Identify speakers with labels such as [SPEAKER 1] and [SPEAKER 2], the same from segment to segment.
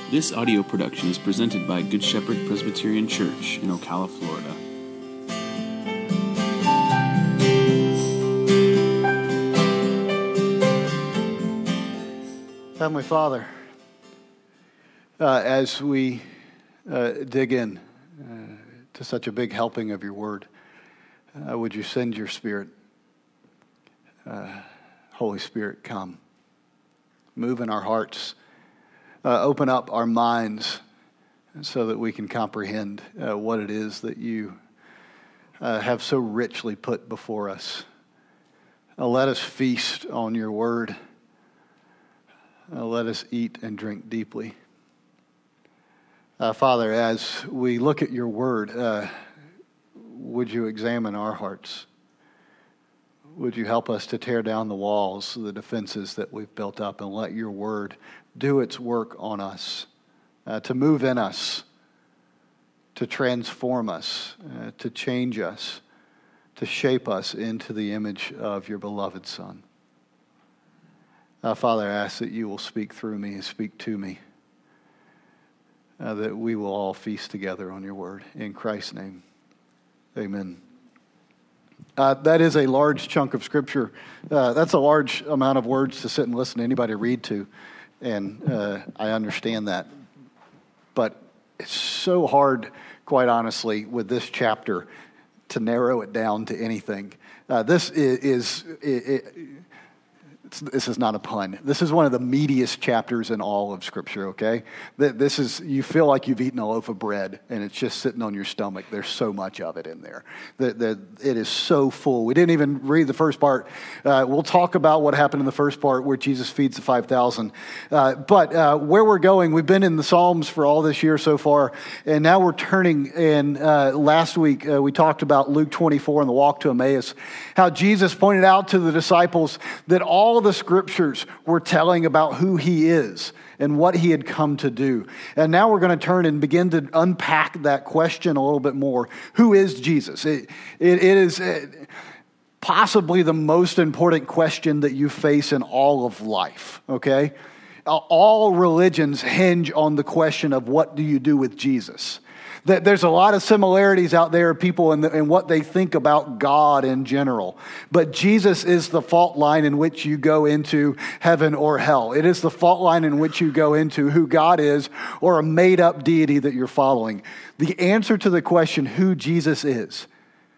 [SPEAKER 1] This audio production is presented by Good Shepherd Presbyterian Church in Ocala, Florida.
[SPEAKER 2] Heavenly Father, as we dig in to such a big helping of your word, would you send your Spirit? Holy Spirit, come. Move in our hearts. Open up our minds so that we can comprehend what it is that you have so richly put before us. Let us feast on your word. Let us eat and drink deeply. Father, as we look at your word, would you examine our hearts? Would you help us to tear down the walls, the defenses that we've built up, and let your word do its work on us, to move in us, to transform us, to change us, to shape us into the image of your beloved Son. Father, I ask that you will speak through me and speak to me, that we will all feast together on your word. In Christ's name, amen. That is a large chunk of Scripture. That's a large amount of words to sit and listen to anybody read to, and I understand that. But it's so hard, quite honestly, with this chapter to narrow it down to anything. This is not a pun. This is one of the meatiest chapters in all of Scripture, okay? This is, you feel like you've eaten a loaf of bread and it's just sitting on your stomach. There's so much of it in there. It is so full. We didn't even read the first part. We'll talk about what happened in the first part where Jesus feeds the 5,000. But where we're going, we've been in the Psalms for all this year so far, and now we're turning, and last week we talked about Luke 24 and the walk to Emmaus, how Jesus pointed out to the disciples that all the Scriptures were telling about who he is and what he had come to do. And now we're going to turn and begin to unpack that question a little bit more. Who is Jesus? It is possibly the most important question that you face in all of life, okay? All religions hinge on the question of what do you do with Jesus? There's a lot of similarities out there of people and what they think about God in general. But Jesus is the fault line in which you go into heaven or hell. It is the fault line in which you go into who God is or a made-up deity that you're following. The answer to the question who Jesus is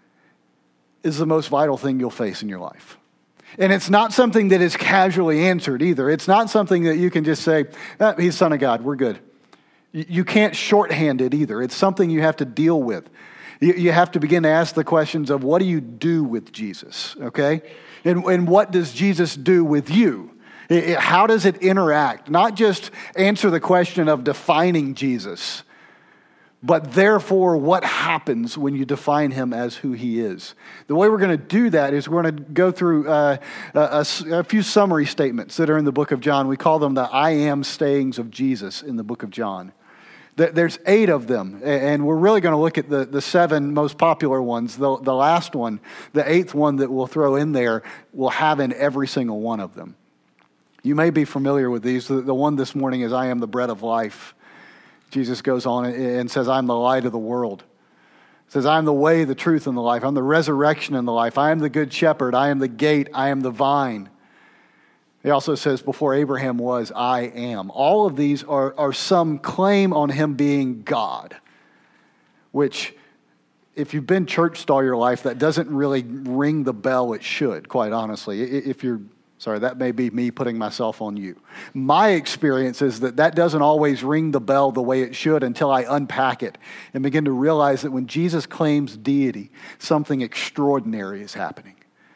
[SPEAKER 2] the most vital thing you'll face in your life. And it's not something that is casually answered either. It's not something that you can just say, he's Son of God, we're good. You can't shorthand it either. It's something you have to deal with. You have to begin to ask the questions of what do you do with Jesus, okay? And what does Jesus do with you? How does it interact? Not just answer the question of defining Jesus, but therefore what happens when you define him as who he is. The way we're going to do that is we're going to go through a few summary statements that are in the book of John. We call them the I am sayings of Jesus in the book of John. There's 8 of them, and we're really going to look at the 7 most popular ones. The last one, the 8th one that we'll throw in there, will have in every single one of them. You may be familiar with these. The one this morning is I am the bread of life. Jesus goes on and says, I'm the light of the world. He says, I am the way, the truth, and the life. I'm the resurrection and the life. I am the good shepherd. I am the gate. I am the vine. He also says, before Abraham was, I am. All of these are some claim on him being God, which, if you've been churched all your life, that doesn't really ring the bell it should, quite honestly. Sorry, that may be me putting myself on you. My experience is that doesn't always ring the bell the way it should until I unpack it and begin to realize that when Jesus claims deity, something extraordinary is happening.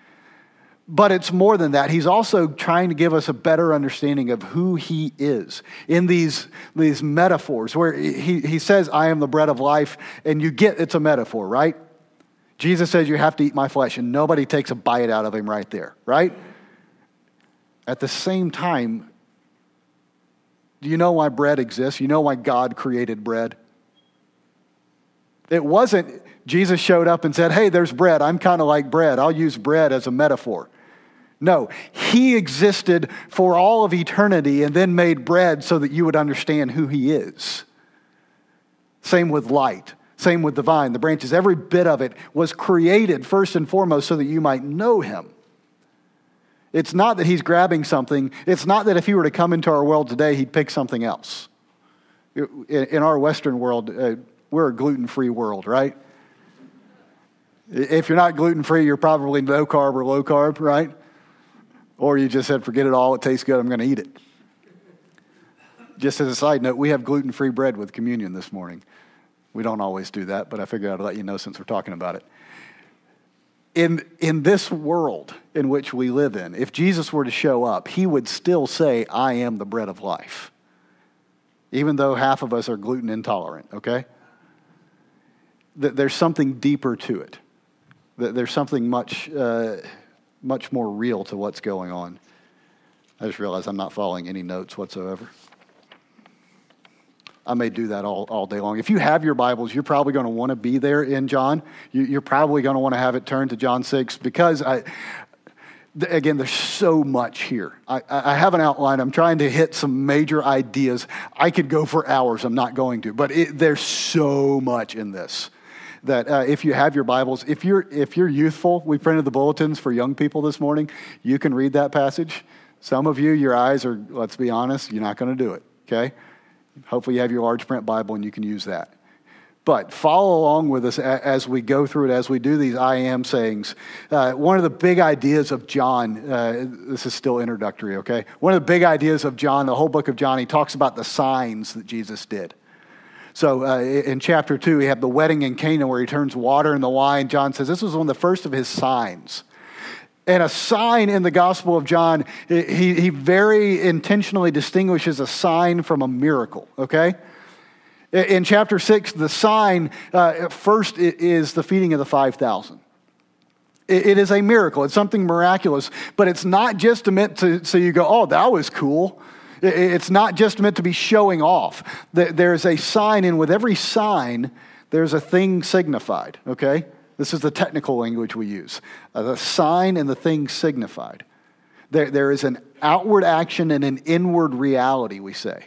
[SPEAKER 2] But it's more than that. He's also trying to give us a better understanding of who he is in these metaphors where he says, I am the bread of life, and you get it's a metaphor, right? Jesus says you have to eat my flesh, and nobody takes a bite out of him right there, right? At the same time, do you know why bread exists? You know why God created bread? It wasn't Jesus showed up and said, hey, there's bread. I'm kind of like bread. I'll use bread as a metaphor. No, he existed for all of eternity and then made bread so that you would understand who he is. Same with light. Same with the vine, the branches. Every bit of it was created first and foremost so that you might know him. It's not that he's grabbing something. It's not that if he were to come into our world today, he'd pick something else. In our Western world, we're a gluten-free world, right? If you're not gluten-free, you're probably no carb or low carb, right? Or you just said, forget it all, it tastes good, I'm going to eat it. Just as a side note, we have gluten-free bread with communion this morning. We don't always do that, but I figured I'd let you know since we're talking about it. In this world in which we live in, if Jesus were to show up, he would still say, I am the bread of life. Even though half of us are gluten intolerant, okay? There's something deeper to it. There's something much more real to what's going on. I just realized I'm not following any notes whatsoever. I may do that all day long. If you have your Bibles, you're probably going to want to be there in John. You're probably going to want to have it turned to John 6 because, again, there's so much here. I have an outline. I'm trying to hit some major ideas. I could go for hours. I'm not going to. But there's so much in this that if you have your Bibles, if you're youthful, we printed the bulletins for young people this morning. You can read that passage. Some of you, your eyes are, let's be honest, you're not going to do it, okay? Hopefully you have your large print Bible and you can use that. But follow along with us as we go through it, as we do these I am sayings. One of the big ideas of John, this is still introductory, okay? One of the big ideas of John, the whole book of John, he talks about the signs that Jesus did. So in chapter 2, we have the wedding in Cana where he turns water into wine. John says this was one of the first of his signs. And a sign in the Gospel of John, he very intentionally distinguishes a sign from a miracle, okay? In chapter 6, the sign first is the feeding of the 5,000. It is a miracle. It's something miraculous, but it's not just meant to, so you go, oh, that was cool. It's not just meant to be showing off. There's a sign, and with every sign, there's a thing signified, okay? This is the technical language we use. The sign and the thing signified. There is an outward action and an inward reality, we say.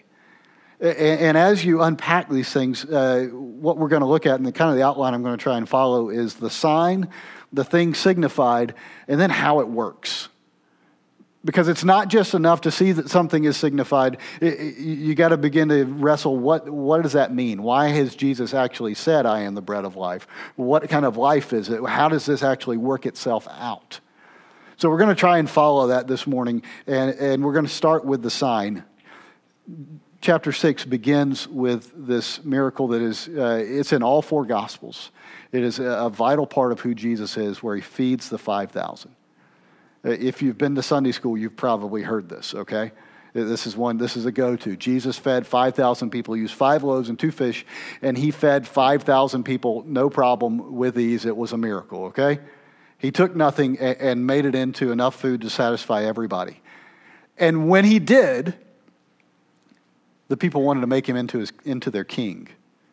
[SPEAKER 2] And as you unpack these things, what we're going to look at, and the outline I'm going to try and follow, is the sign, the thing signified, and then how it works. Because it's not just enough to see that something is signified. You got to begin to wrestle, what does that mean? Why has Jesus actually said, I am the bread of life? What kind of life is it? How does this actually work itself out? So we're going to try and follow that this morning, and we're going to start with the sign. Chapter 6 begins with this miracle that is, it's in all four Gospels. It is a vital part of who Jesus is, where he feeds the 5,000. If you've been to Sunday school, you've probably heard this, okay? This is a go-to. Jesus fed 5,000 people. He used 5 loaves and 2 fish, and he fed 5,000 people, no problem, with ease. It was a miracle, okay? He took nothing and made it into enough food to satisfy everybody. And when he did, the people wanted to make him into their king.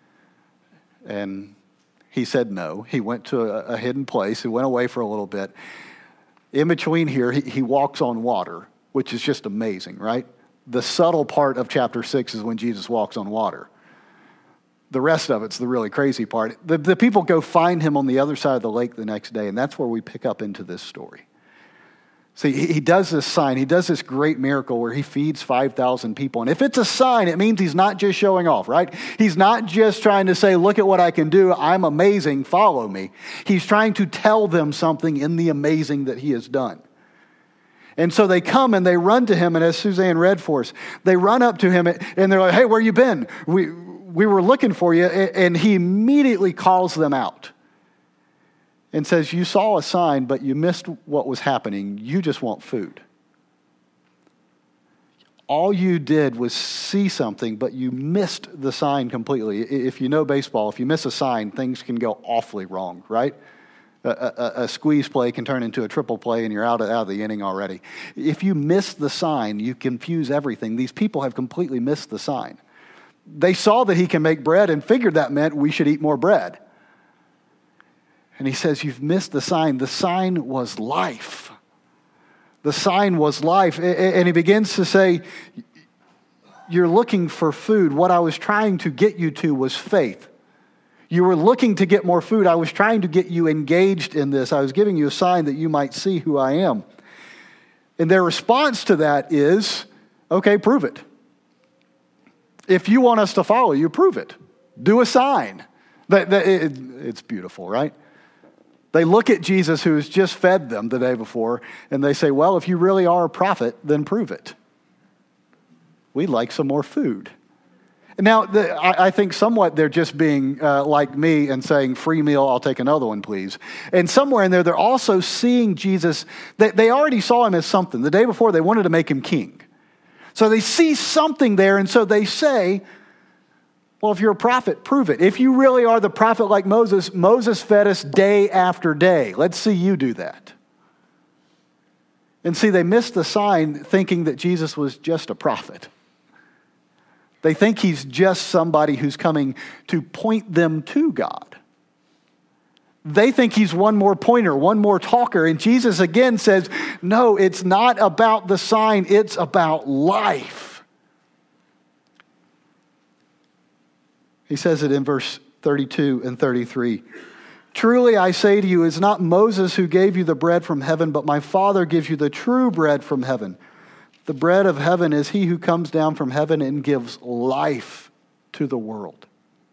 [SPEAKER 2] And he said no. He went to a hidden place. He went away for a little bit. In between here, he walks on water, which is just amazing, right? The subtle part of chapter 6 is when Jesus walks on water. The rest of it's the really crazy part. The people go find him on the other side of the lake the next day, and that's where we pick up into this story. See, he does this sign. He does this great miracle where he feeds 5,000 people. And if it's a sign, it means he's not just showing off, right? He's not just trying to say, look at what I can do. I'm amazing. Follow me. He's trying to tell them something in the amazing that he has done. And so they come and they run to him. And as Suzanne read for us, they run up to him and they're like, hey, where you been? We were looking for you. And he immediately calls them out and says, you saw a sign, but you missed what was happening. You just want food. All you did was see something, but you missed the sign completely. If you know baseball, if you miss a sign, things can go awfully wrong, right? A squeeze play can turn into a triple play, and you're out of the inning already. If you miss the sign, you confuse everything. These people have completely missed the sign. They saw that he can make bread and figured that meant we should eat more bread. And he says, you've missed the sign. The sign was life. The sign was life. And he begins to say, you're looking for food. What I was trying to get you to was faith. You were looking to get more food. I was trying to get you engaged in this. I was giving you a sign that you might see who I am. And their response to that is, okay, prove it. If you want us to follow you, prove it. Do a sign. It's beautiful, right? They look at Jesus, who has just fed them the day before, and they say, well, if you really are a prophet, then prove it. We'd like some more food. Now, I think somewhat they're just being like me and saying, free meal, I'll take another one, please. And somewhere in there, they're also seeing Jesus. They already saw him as something. The day before, they wanted to make him king. So they see something there, and so they say, well, if you're a prophet, prove it. If you really are the prophet like Moses, Moses fed us day after day. Let's see you do that. And see, they missed the sign thinking that Jesus was just a prophet. They think he's just somebody who's coming to point them to God. They think he's one more pointer, one more talker. And Jesus again says, no, it's not about the sign, it's about life. He says it in verse 32 and 33. Truly I say to you, it's not Moses who gave you the bread from heaven, but my Father gives you the true bread from heaven. The bread of heaven is he who comes down from heaven and gives life to the world.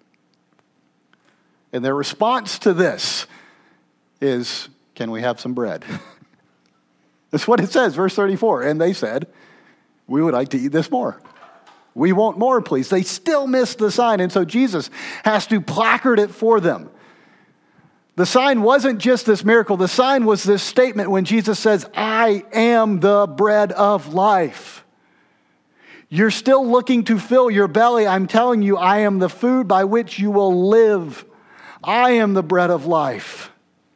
[SPEAKER 2] And their response to this is, can we have some bread? That's what it says, verse 34. And they said, we would like to eat this more. We want more, please. They still missed the sign, and so Jesus has to placard it for them. The sign wasn't just this miracle. The sign was this statement when Jesus says, I am the bread of life. You're still looking to fill your belly. I'm telling you, I am the food by which you will live. I am the bread of life.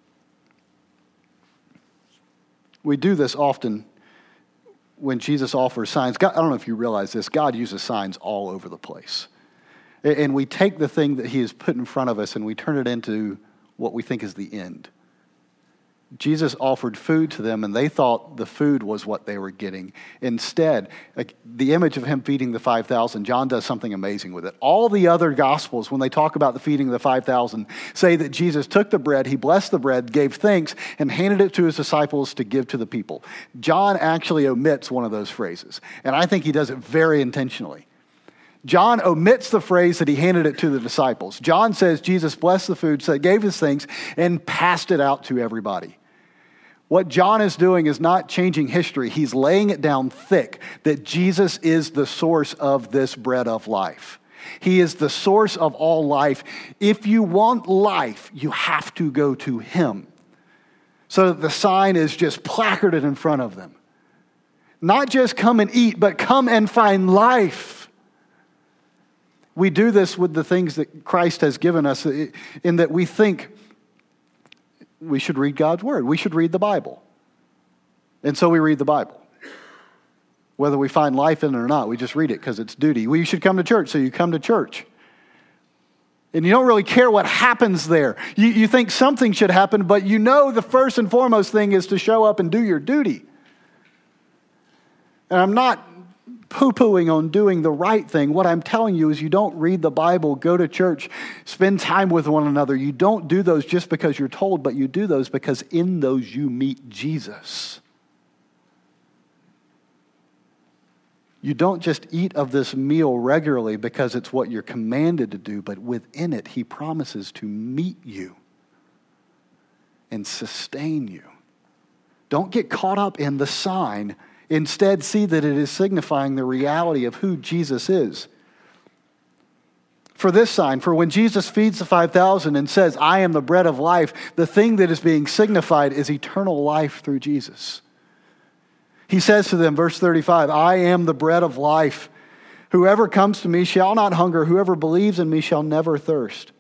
[SPEAKER 2] We do this often when Jesus offers signs. God, I don't know if you realize this. God uses signs all over the place. And we take the thing that he has put in front of us and we turn it into what we think is the end. Jesus offered food to them, and they thought the food was what they were getting. Instead, the image of him feeding the 5,000, John does something amazing with it. All the other Gospels, when they talk about the feeding of the 5,000, say that Jesus took the bread, he blessed the bread, gave thanks, and handed it to his disciples to give to the people. John actually omits one of those phrases, and I think he does it very intentionally. John omits the phrase that he handed it to the disciples. John says Jesus blessed the food, so gave his thanks, and passed it out to everybody. What John is doing is not changing history. He's laying it down thick that Jesus is the source of this bread of life. He is the source of all life. If you want life, you have to go to him. So that the sign is just placarded in front of them. Not just come and eat, but come and find life. We do this with the things that Christ has given us in that we think we should read God's word. We should read the Bible. And so we read the Bible. Whether we find life in it or not, we just read it because it's duty. You should come to church, so you come to church. And you don't really care what happens there. You think something should happen, but you know the first and foremost thing is to show up and do your duty. And I'm not poo-pooing on doing the right thing. What I'm telling you is you don't read the Bible, go to church, spend time with one another. You don't do those just because you're told, but you do those because in those you meet Jesus. You don't just eat of this meal regularly because it's what you're commanded to do, but within it, he promises to meet you and sustain you. Don't get caught up in the sign. Instead, see that it is signifying the reality of who Jesus is. For this sign, for when Jesus feeds the 5,000 and says, I am the bread of life, the thing that is being signified is eternal life through Jesus. He says to them, verse 35, I am the bread of life. Whoever comes to me shall not hunger. Whoever believes in me shall never thirst.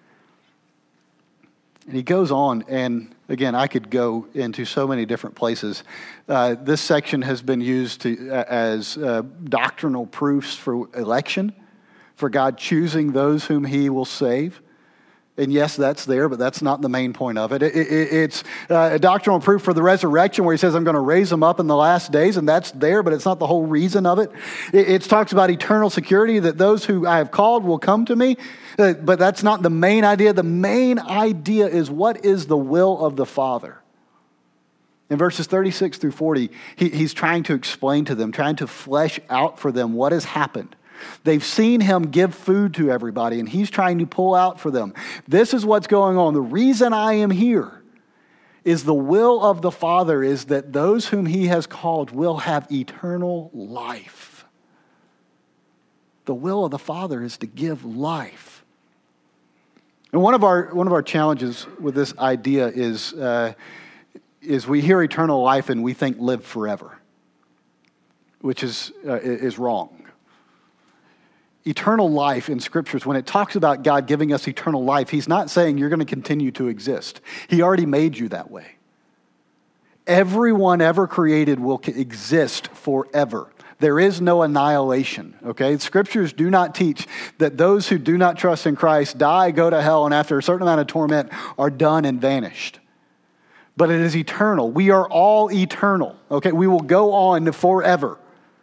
[SPEAKER 2] And he goes on, and again, I could go into so many different places. This section has been used as doctrinal proofs for election, for God choosing those whom he will save. And yes, that's there, but that's not the main point of it. It's a doctrinal proof for the resurrection where he says, I'm going to raise them up in the last days, and that's there, but it's not the whole reason of it. It talks about eternal security, that those who I have called will come to me, but that's not the main idea. The main idea is, what is the will of the Father? In verses 36 through 40, he's trying to explain to them, trying to flesh out for them what has happened. They've seen him give food to everybody, and he's trying to pull out for them. This is what's going on. The reason I am here is the will of the Father is that those whom he has called will have eternal life. The will of the Father is to give life. And one of our challenges with this idea is we hear eternal life and we think live forever, which is wrong. Eternal life in Scriptures, when it talks about God giving us eternal life, he's not saying you're going to continue to exist. He already made you that way. Everyone ever created will exist forever. There is no annihilation, okay? Scriptures do not teach that those who do not trust in Christ die, go to hell, and after a certain amount of torment are done and vanished. But it is eternal. We are all eternal, okay? We will go on forever.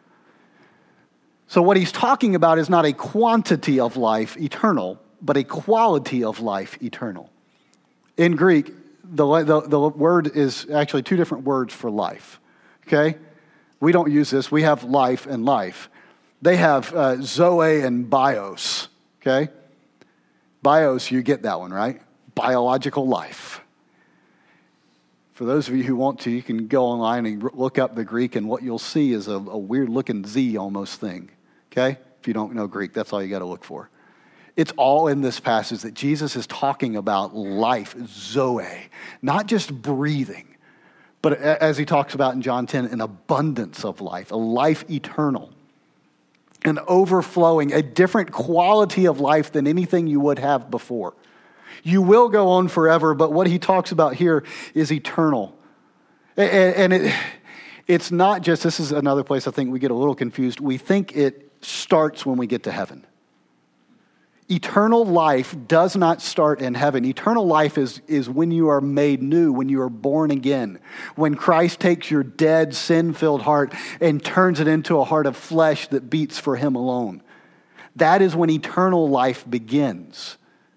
[SPEAKER 2] So what he's talking about is not a quantity of life eternal, but a quality of life eternal. In Greek, the word is actually two different words for life, okay? We don't use this. We have life and life. They have zoe and bios, okay? Bios, you get that one, right? Biological life. For those of you who want to, you can go online and look up the Greek, and what you'll see is a weird-looking Z almost thing. Okay? If you don't know Greek, that's all you got to look for. It's all in this passage that Jesus is talking about life, zoe, not just breathing, but as he talks about in John 10, an abundance of life, a life eternal, an overflowing, a different quality of life than anything you would have before. You will go on forever, but what he talks about here is eternal. And it's not just, this is another place I think we get a little confused. We think it starts when we get to heaven. Eternal life does not start in heaven. Eternal life is when you are made new, when you are born again, when Christ takes your dead, sin-filled heart and turns it into a heart of flesh that beats for him alone. That is when eternal life begins.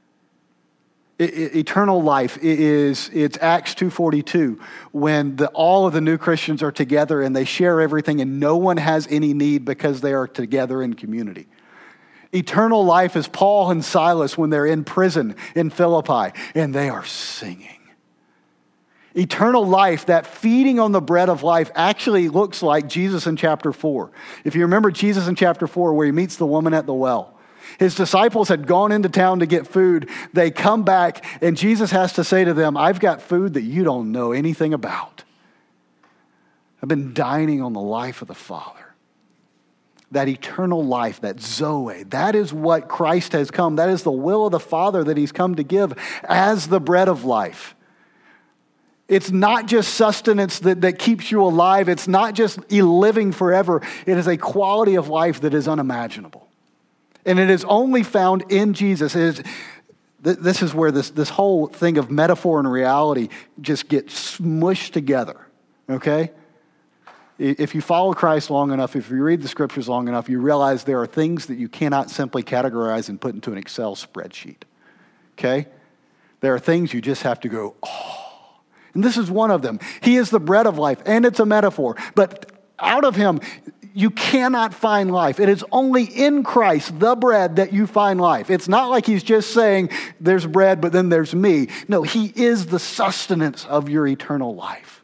[SPEAKER 2] Eternal life it's Acts 2:42 when all of the new Christians are together and they share everything and no one has any need because they are together in community. Eternal life is Paul and Silas when they're in prison in Philippi and they are singing. Eternal life, that feeding on the bread of life, actually looks like Jesus in chapter 4. If you remember Jesus in chapter 4 where he meets the woman at the well. His disciples had gone into town to get food. They come back, and Jesus has to say to them, I've got food that you don't know anything about. I've been dining on the life of the Father. That eternal life, that Zoe, that is what Christ has come. That is the will of the Father that he's come to give as the bread of life. It's not just sustenance that keeps you alive. It's not just living forever. It is a quality of life that is unimaginable. And it is only found in Jesus. This is where this whole thing of metaphor and reality just gets smushed together, okay? If you follow Christ long enough, if you read the Scriptures long enough, you realize there are things that you cannot simply categorize and put into an Excel spreadsheet, okay? There are things you just have to go, oh. And this is one of them. He is the bread of life, and it's a metaphor. But out of him, you cannot find life. It is only in Christ, the bread, that you find life. It's not like he's just saying there's bread, but then there's me. No, he is the sustenance of your eternal life.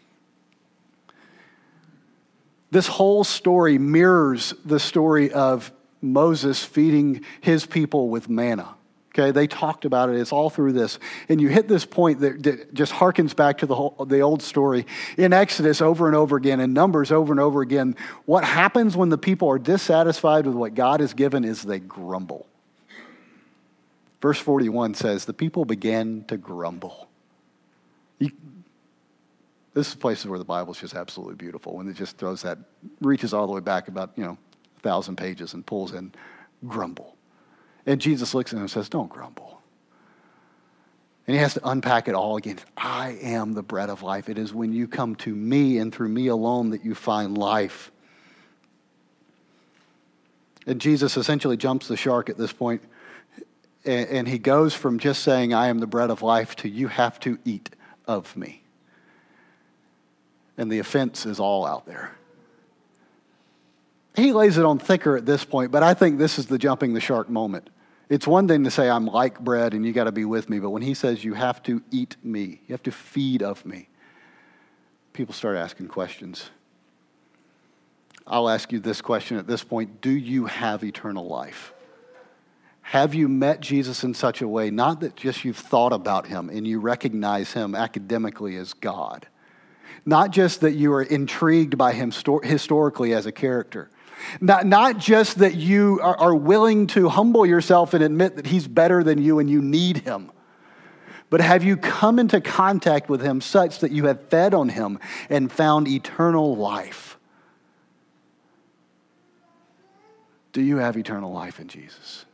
[SPEAKER 2] This whole story mirrors the story of Moses feeding his people with manna. Okay, they talked about it. It's all through this. And you hit this point that just harkens back to the old story. In Exodus over and over again, in Numbers over and over again, what happens when the people are dissatisfied with what God has given is they grumble. Verse 41 says, the people began to grumble. This is places where the Bible is just absolutely beautiful. When it just reaches all the way back about, 1,000 pages and pulls in grumble. And Jesus looks at him and says, don't grumble. And he has to unpack it all again. I am the bread of life. It is when you come to me and through me alone that you find life. And Jesus essentially jumps the shark at this point. And he goes from just saying, I am the bread of life, to you have to eat of me. And the offense is all out there. He lays it on thicker at this point, but I think this is the jumping the shark moment. It's one thing to say, I'm like bread and you got to be with me. But when he says, you have to eat me, you have to feed of me, people start asking questions. I'll ask you this question at this point. Do you have eternal life? Have you met Jesus in such a way, not that just you've thought about him and you recognize him academically as God, not just that you are intrigued by him historically as a character, not just that you are willing to humble yourself and admit that he's better than you and you need him, but have you come into contact with him such that you have fed on him and found eternal life? Do you have eternal life in Jesus?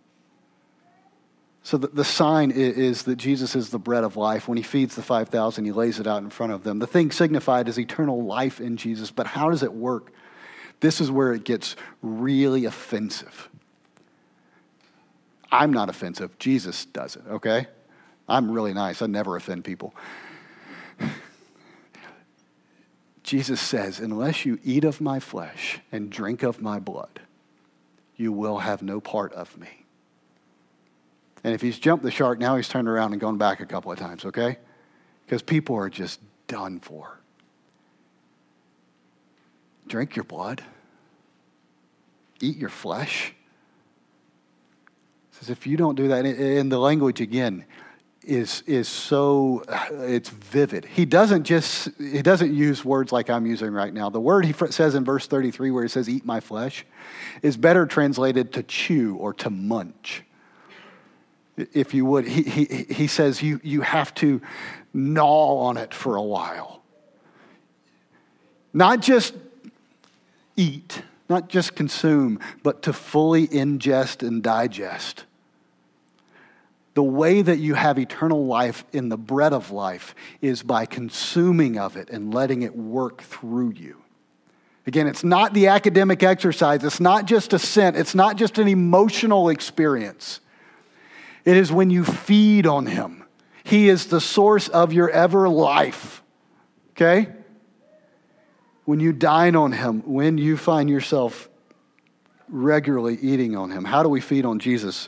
[SPEAKER 2] So the sign is that Jesus is the bread of life. When he feeds the 5,000, he lays it out in front of them. The thing signified is eternal life in Jesus. But how does it work? This is where it gets really offensive. I'm not offensive. Jesus does it, okay? I'm really nice. I never offend people. Jesus says, unless you eat of my flesh and drink of my blood, you will have no part of me. And if he's jumped the shark, now he's turned around and gone back a couple of times, okay? Because people are just done for. Drink your blood. Eat your flesh. He says if you don't do that, and the language again is so, it's vivid. He doesn't use words like I'm using right now. The word he says in verse 33 where he says eat my flesh is better translated to chew or to munch. If you would, he says you have to gnaw on it for a while. Not just eat, not just consume, but to fully ingest and digest. The way that you have eternal life in the bread of life is by consuming of it and letting it work through you. Again, it's not the academic exercise. It's not just a scent. It's not just an emotional experience. It is when you feed on him. He is the source of your ever life. Okay? When you dine on him, when you find yourself regularly eating on him. How do we feed on Jesus?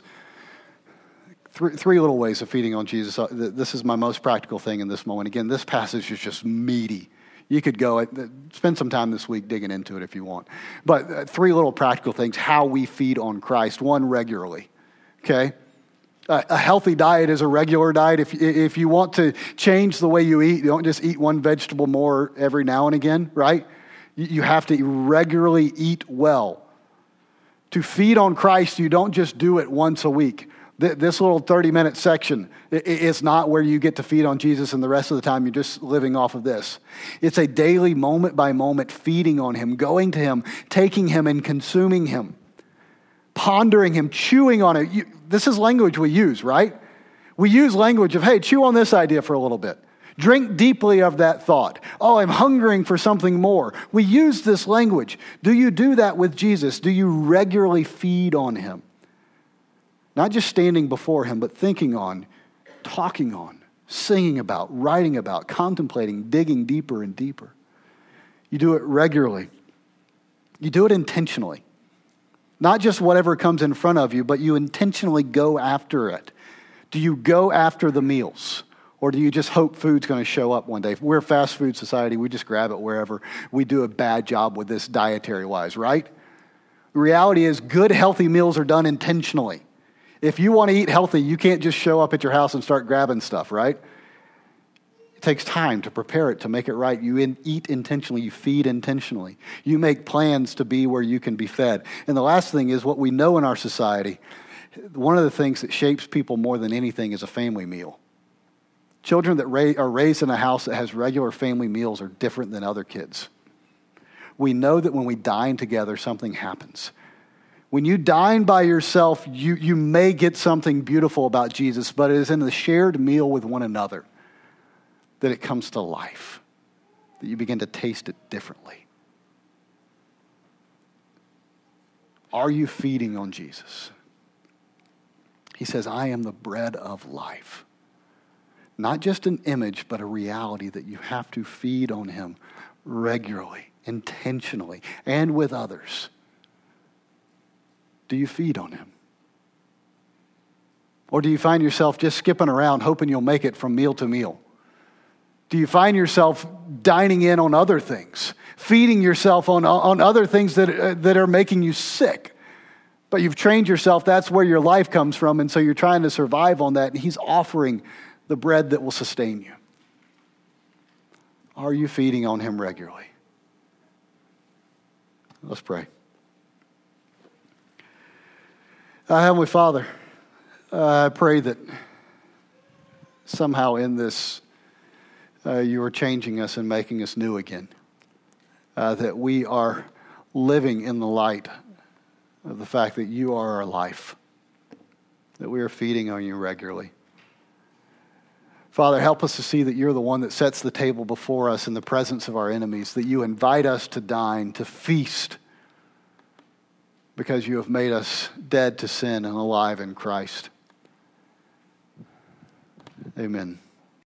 [SPEAKER 2] Three little ways of feeding on Jesus. This is my most practical thing in this moment. Again, this passage is just meaty. You could go, spend some time this week digging into it if you want. But three little practical things, how we feed on Christ. One, regularly. Okay? A healthy diet is a regular diet. If you want to change the way you eat, you don't just eat one vegetable more every now and again, right? You have to regularly eat well. To feed on Christ, you don't just do it once a week. This little 30-minute section is not where you get to feed on Jesus and the rest of the time you're just living off of this. It's a daily, moment-by-moment feeding on him, going to him, taking him and consuming him, pondering him, chewing on it. This is language we use, right? We use language of, hey, chew on this idea for a little bit. Drink deeply of that thought. Oh, I'm hungering for something more. We use this language. Do you do that with Jesus? Do you regularly feed on him? Not just standing before him, but thinking on, talking on, singing about, writing about, contemplating, digging deeper and deeper. You do it regularly. You do it intentionally. Not just whatever comes in front of you, but you intentionally go after it. Do you go after the meals? Or do you just hope food's going to show up one day? If we're a fast food society, we just grab it wherever. We do a bad job with this dietary-wise, right? The reality is good, healthy meals are done intentionally. If you want to eat healthy, you can't just show up at your house and start grabbing stuff, right? It takes time to prepare it, to make it right. You eat intentionally. You feed intentionally. You make plans to be where you can be fed. And the last thing is what we know in our society. One of the things that shapes people more than anything is a family meal. Children that are raised in a house that has regular family meals are different than other kids. We know that when we dine together, something happens. When you dine by yourself, you may get something beautiful about Jesus, but it is in the shared meal with one another that it comes to life, that you begin to taste it differently. Are you feeding on Jesus? He says, I am the bread of life. Not just an image, but a reality that you have to feed on him regularly, intentionally, and with others. Do you feed on him? Or do you find yourself just skipping around hoping you'll make it from meal to meal? Do you find yourself dining in on other things, feeding yourself on other things that are making you sick? But you've trained yourself, that's where your life comes from, and so you're trying to survive on that, and he's offering the bread that will sustain you. Are you feeding on him regularly? Let's pray. Heavenly Father, I pray that somehow in this you are changing us and making us new again. That we are living in the light of the fact that you are our life. That we are feeding on you regularly. Father, help us to see that you're the one that sets the table before us in the presence of our enemies. That you invite us to dine, to feast, because you have made us dead to sin and alive in Christ. Amen.